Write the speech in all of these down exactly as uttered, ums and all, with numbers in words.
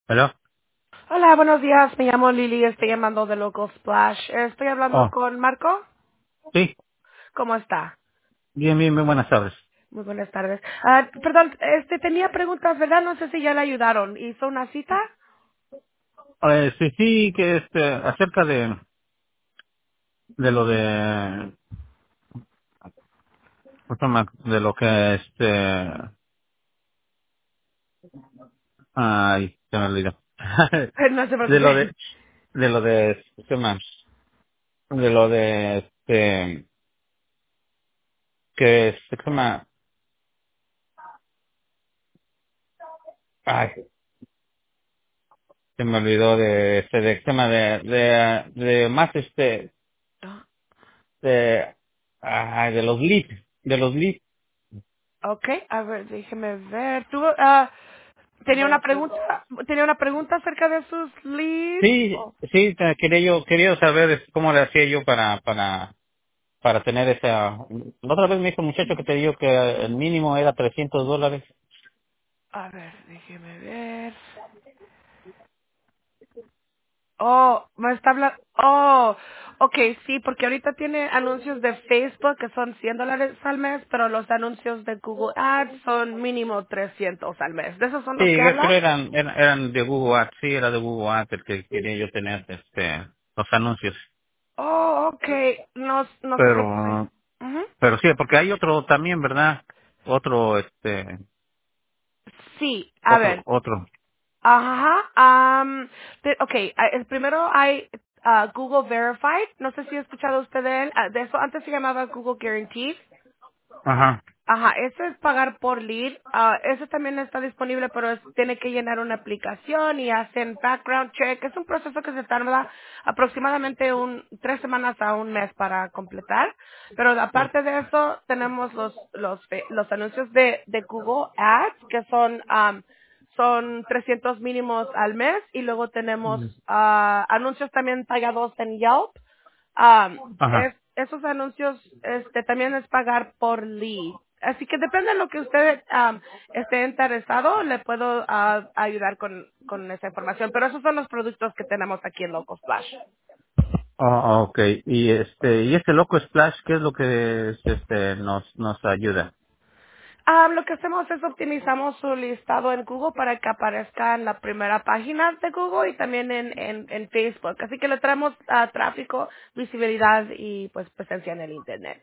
¿Aló? Hola, buenos días. Me llamo Lily. Estoy llamando de Local Splash. Estoy hablando Oh, con Marco. sí. ¿Cómo está? Bien, bien, bien, buenas tardes. Muy buenas tardes. Ah, perdón, este tenía preguntas, ¿verdad? No sé si ya le ayudaron. ¿Hizo una cita? Eh, sí, sí, que este, acerca de, de lo de, ¿cómo se llama? De lo que este, ay, se me olvidó. No se De lo preocupe. de, de lo de, ¿qué más? De lo de, este, que, este, ¿qué se llama? Ay, se me olvidó de, este, de, tema de, de, de más, este, de, ay, de los leads, de los leads. Ok, a ver, déjeme ver. ¿Tuvo, ah, tenía una pregunta, tenía una pregunta acerca de sus leads? Sí, Oh, sí, te- quería yo, quería saber es, cómo le hacía yo para, para, para tener esa. La otra vez me dijo el muchacho que te dijo que el mínimo era trescientos dólares. a ver, déjeme ver. Oh, me está hablando. Oh, okay, sí, porque ahorita tiene anuncios de Facebook que son cien dólares al mes, pero los anuncios de Google Ads son mínimo trescientos al mes. ¿De esos son Sí, los que pero habla? eran, eran, eran de Google Ads, sí, era de Google Ads el que quería yo tener, este, los anuncios. Oh, okay, no, no se preocupe. Pero, Ujú. pero sí, porque hay otro también, ¿verdad? Otro, este, Sí, a otro, ver. otro. Ajá. am, te- ok, ah, el primero hay ah, Google Verified. No sé si ha escuchado usted de él. Ah, de eso antes se llamaba Google Guaranteed. Ajá. Ajá, eso es pagar por lead. Ah, eso también está disponible, pero es- tiene que llenar una aplicación y hacen background check. Es un proceso que se tarda aproximadamente un tres semanas a un mes para completar. Pero aparte de eso, tenemos los los fe- los anuncios de de Google Ads que son am, son trescientos mínimos al mes y luego tenemos ah, anuncios también pagados en Yelp. Um, Ajá. es, esos anuncios este, también es pagar por lead. Así que depende de lo que usted um, esté interesado, le puedo ah, ayudar con, con esa información. Pero esos son los productos que tenemos aquí en Local Splash. Oh, okay. Y este, y este loco Splash, ¿qué es lo que este nos nos ayuda? Ah, lo que hacemos es optimizamos su listado en Google para que aparezca en la primera página de Google y también en, en, en Facebook. Así que le traemos ah, tráfico, visibilidad y pues presencia en el Internet.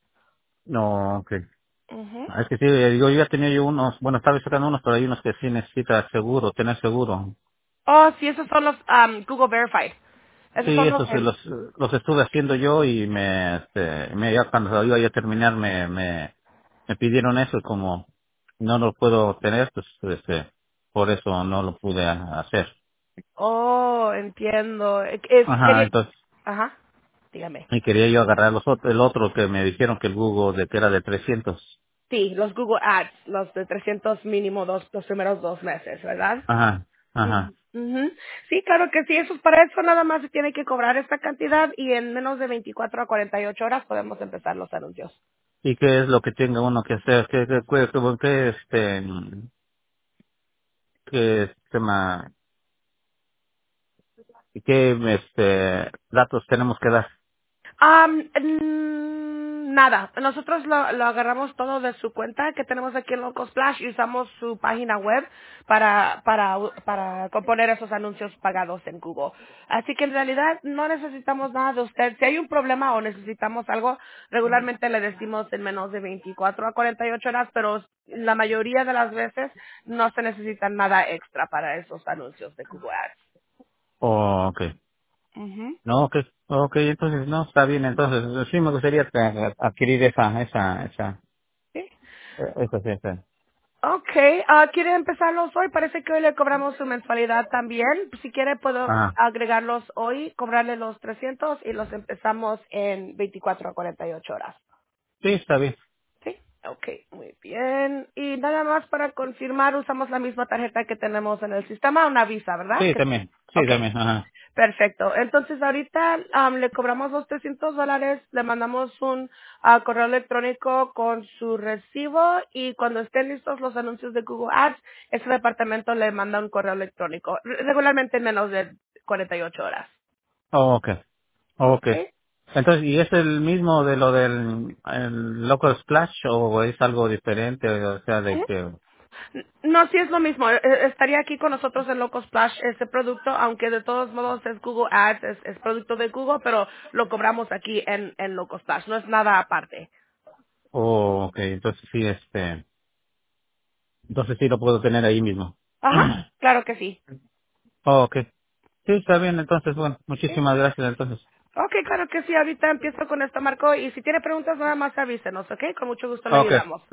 No, okay. Ujú. Ah, es que sí, eh, digo, yo ya tenía yo unos, bueno, estaba sacando unos, pero hay unos que sí necesita seguro, tener seguro. Oh, sí, esos son los um, Google Verified. Esos Sí, son los... esos sí el- los, los estuve haciendo yo y me, este, me, ya cuando iba ya a terminar me, me, me pidieron eso y como no lo puedo tener, pues, este, por eso no lo pude a- hacer. Oh, entiendo. Eh, Es, Ajá, quería... entonces, Ajá, dígame. y quería yo agarrar los, ot- el otro que me dijeron que el Google de que era de trescientos. Sí, los Google Ads, los de trescientos mínimo dos, los primeros dos meses, ¿verdad? Ajá, ajá. Ujú, ujú. Sí, claro que sí, eso es para eso nada más se tiene que cobrar esta cantidad y en menos de veinticuatro a cuarenta y ocho horas podemos empezar los anuncios. ¿Y qué es lo que tenga uno que hacer? ¿Qué, qué, qué, qué, qué, este, qué tema, qué, este, datos tenemos que dar? Am, mm, nada, nosotros lo, lo agarramos todo de su cuenta que tenemos aquí en Local Splash y usamos su página web para, para, para componer esos anuncios pagados en Google. Así que en realidad no necesitamos nada de usted. Si hay un problema o necesitamos algo, regularmente le decimos en menos de veinticuatro a cuarenta y ocho horas, pero la mayoría de las veces no se necesita nada extra para esos anuncios de Google Ads. Oh, okay. Ujú. No, okay, okay, entonces, no, está bien, entonces, sí me gustaría que- adquirir esa, esa, esa, Sí. esa, esa, esa. Okay, ah, ¿quiere empezarlos hoy? Parece que hoy le cobramos su mensualidad también. Si quiere puedo Ajá, agregarlos hoy, cobrarle los trescientos y los empezamos en veinticuatro a cuarenta y ocho horas. sí, está bien. Sí, okay, muy bien. Y nada más para confirmar, usamos la misma tarjeta que tenemos en el sistema, una visa, ¿verdad? Sí, Que- también, sí, Okay, también, ajá. Perfecto. Entonces ahorita am, le cobramos los trescientos dólares, le mandamos un ah, correo electrónico con su recibo y cuando estén listos los anuncios de Google Ads, ese departamento le manda un correo electrónico, re- regularmente en menos de cuarenta y ocho horas. Oh, okay, okay. Okay. Entonces, ¿y es el mismo de lo del el Local Splash o es algo diferente? O sea, de Ujú. que... No, sí es lo mismo. Eh, eh, Estaría aquí con nosotros en Loco Splash ese producto, aunque de todos modos es Google Ads, es, es producto de Google, pero lo cobramos aquí en, en Loco Splash. No es nada aparte. Oh, okay, entonces sí, este... Entonces sí lo puedo tener ahí mismo. Ajá, claro que sí. Oh, okay. Sí, está bien, entonces, bueno, Sí. muchísimas gracias, entonces. Ok, claro que sí. Ahorita empiezo con esto, Marco. Y si tiene preguntas, nada más avísenos, ¿ok? Con mucho gusto le Okay. ayudamos.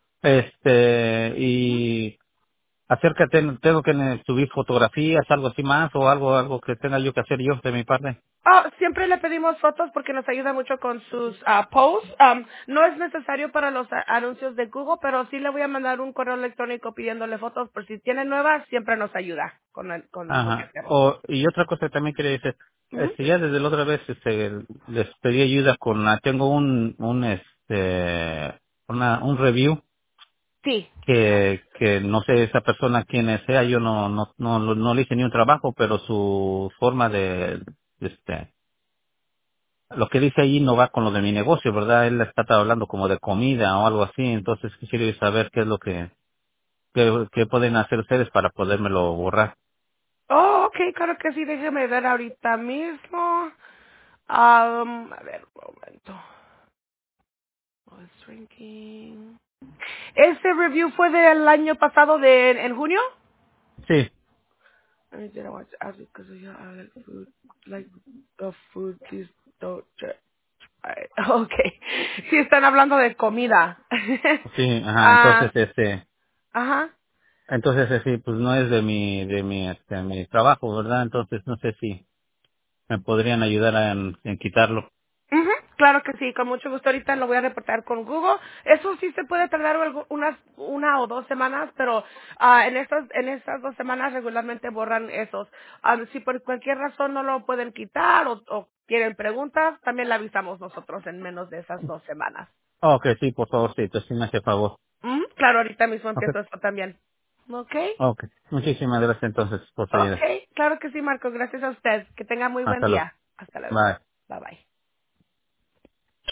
Este, y acércate, tengo que ne- subir fotografías, algo así más, o algo, algo que tenga yo que hacer yo de mi parte. Oh, siempre le pedimos fotos porque nos ayuda mucho con sus ah, posts. Um, no es necesario para los a- anuncios de Google, pero sí le voy a mandar un correo electrónico pidiéndole fotos por si tiene nuevas, siempre nos ayuda con, el- con lo que Ajá. hacemos. O, y otra cosa que también quería decir, Ujú. este, ya desde la otra vez, este, les pedí ayuda con, ah, tengo un, un, este, una, un review Sí. que, que no sé esa persona quién sea, yo no, no, no, no le hice ni un trabajo, pero su forma de, este, lo que dice ahí no va con lo de mi negocio, ¿verdad? Él está hablando como de comida o algo así, entonces quisiera saber qué es lo que, qué, qué pueden hacer ustedes para podérmelo borrar. Oh, ok, claro que sí. Déjeme ver ahorita mismo. Um, a ver, un momento. Oh, it's drinking. ¿Ese review fue del año pasado de en junio? Sí, I didn't want to ask because you I like food, like the food, please don't judge. Ay, okay. Sí, están hablando de comida. sí, ajá, entonces Ah, este, ajá. entonces eh, sí, pues no es de mi, de mi, este, mi trabajo, ¿verdad? Entonces no sé si me podrían ayudar a- en, en quitarlo. Ujú, claro que sí, con mucho gusto. Ahorita lo voy a reportar con Google. Eso sí se puede tardar algo- unas una o dos semanas, pero ah, en estas en estas dos semanas regularmente borran esos. Ah, si por cualquier razón no lo pueden quitar o, o quieren preguntas, también le avisamos nosotros en menos de esas dos semanas. Ok, sí, por favor, sí, entonces sí me hace favor. Ujú, claro, ahorita mismo Ok, empiezo esto también. ¿Ok? ok, muchísimas gracias entonces por su ayuda. Ok, claro que sí, Marco. Gracias a usted. Que tenga muy buen Hasta luego. día. Hasta luego. Bye. Bye bye.